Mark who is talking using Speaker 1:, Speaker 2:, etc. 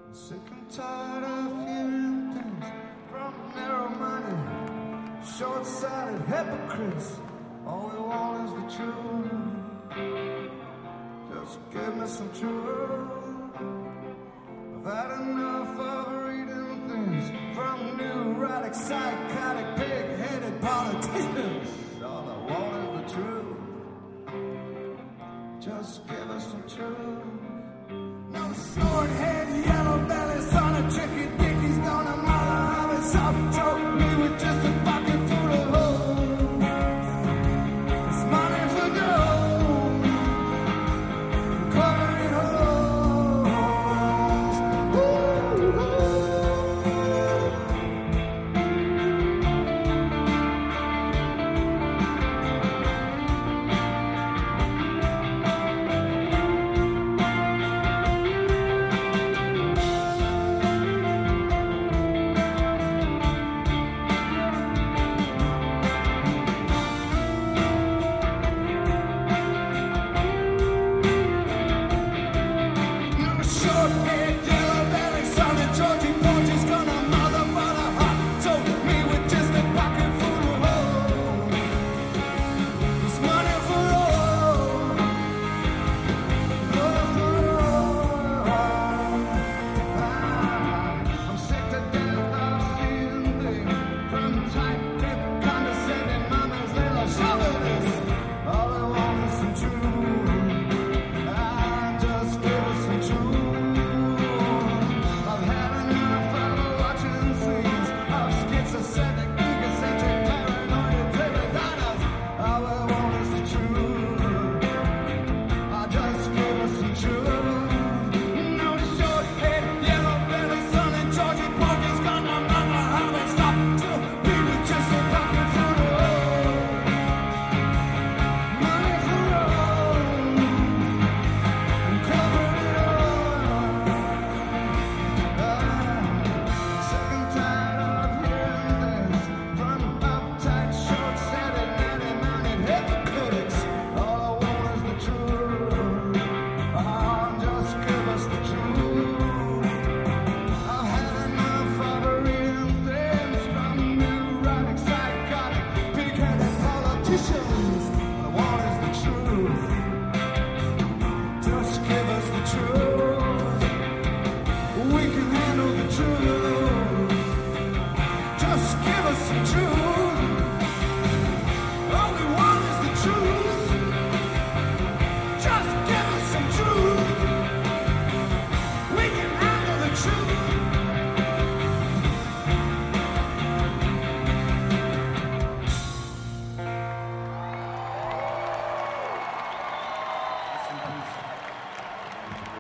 Speaker 1: Sick and tired of hearing things from narrow-minded, short-sighted hypocrites. All we want is the truth. Just give me some truth. I've had enough of reading things from neurotic, psychotic, pig-headed politicians. All I want is the truth. Just give us some truth.